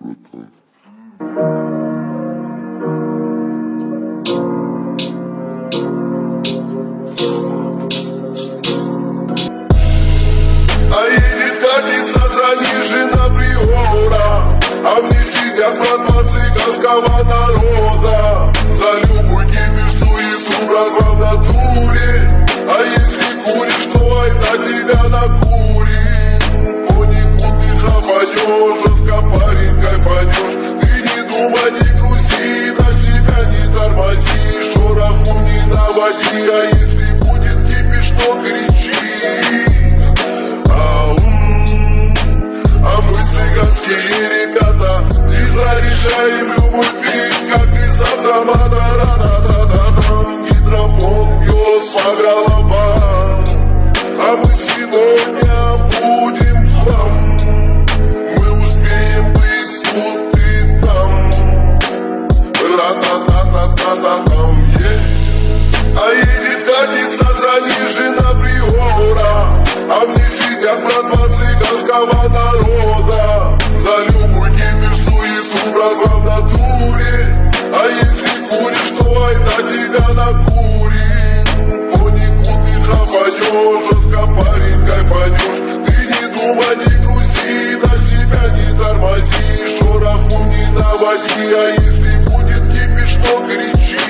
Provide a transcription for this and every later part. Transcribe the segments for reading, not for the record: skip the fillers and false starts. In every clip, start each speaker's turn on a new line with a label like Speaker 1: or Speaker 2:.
Speaker 1: братан.
Speaker 2: А едет катится занижена приора, а мне сидят братва цыганского народа. За любой кипиш, суету, братва, в натуре. А если куришь, то айда тебя накурим. По нику ты хапанешь, жестко парень кайфанешь. Ты не думай, не грузи, на себя не тормози. Шороху не наводи, а если будет кипиш, то кричи. А мы цыганские ребята и зарешаем любую вещь, как из автомата. Ра-да-да-да-да-дам. Гидропон бьет по головам, а мы сегодня будем в хлам. Мы успеем быть тут и там. Ра-да-да-да-да-да-дам. А едет катится занижена приора, а мне сидят братва цыганского народа. За любой кипиш, суету, братва, в натуре. А если куришь, то айда тебя накурим. По нику ты хапанешь, жестко парень кайфанешь. Ты не думай, не грузи, на себя не тормози. Шороху не наводи, а если будет кипиш, то кричи.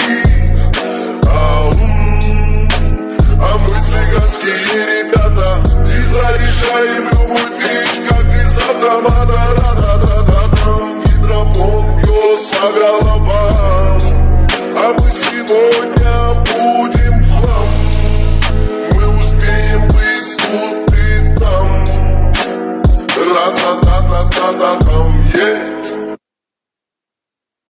Speaker 2: А мы цыганские ребята и зарешаем любую вещь, как из автомата. Ра-да-да-да-да-дам. Гидропон бьет по головам, а мы сегодня будем в хлам. Мы успеем быть тут и там. Ра-да-да-да-да-дам.